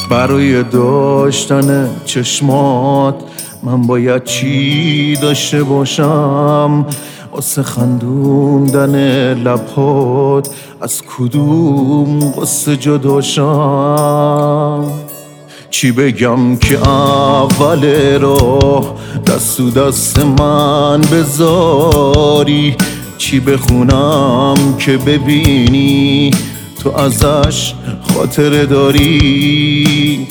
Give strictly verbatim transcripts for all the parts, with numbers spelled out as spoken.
برای داشتن چشمات من باید چی داشته باشم؟ واسه خندوندن لبات از کدوم قصه جداشم؟ چی بگم که اول راه دست تو دست من بذاری؟ چی بخونم که ببینی تو ازش خاطره داری؟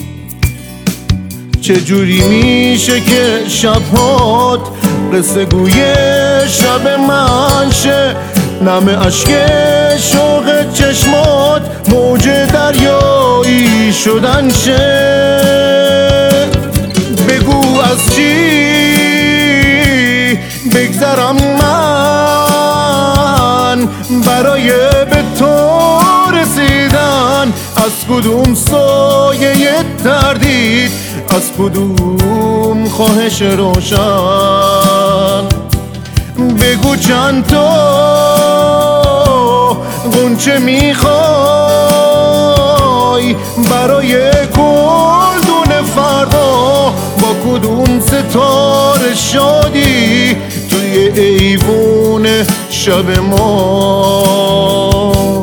چجوری میشه که شبهات قصه گوی شب من شه؟ نم عشق شوق چشمات موج دریایی شدن شه؟ بگو از چی بگذرم من برای به تو رسیدن؟ از کدوم سایه تردید، از کدوم خواهش روشن؟ بگو چند تا غنچه میخوای برای گلدون فردا؟ با کدوم ستاره شادی توی ایوون شب ما؟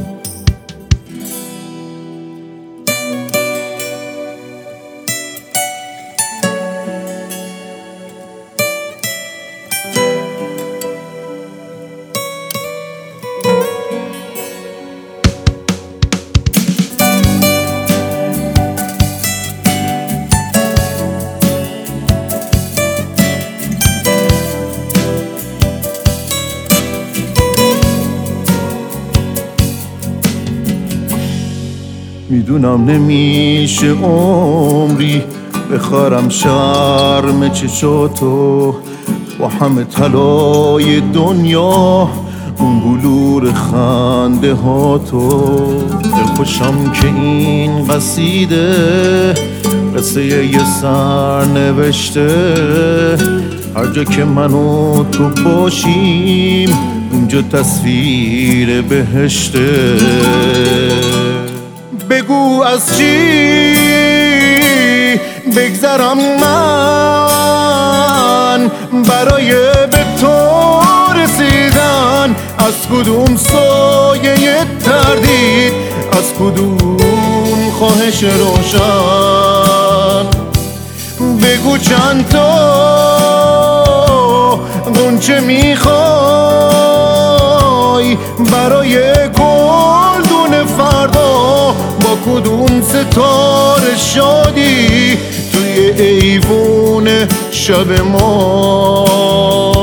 میدونم نمیشه عمری بخارم شرم چشاتو، با همه طلای دنیا اون بلور خنده ها تو. دلخوشم که این قصیده قصه یه سر نوشته، هر جا که من و تو باشیم اونجا تصویر بهشته. بگو از چی بگذرم من برای به تو رسیدن؟ از کدوم سایه تردید، از کدوم خواهش روشن؟ بگو چند تا غنچه میخوای برای گلدون فردا؟ با کدوم ستاره شادی توی ایوون شب ما؟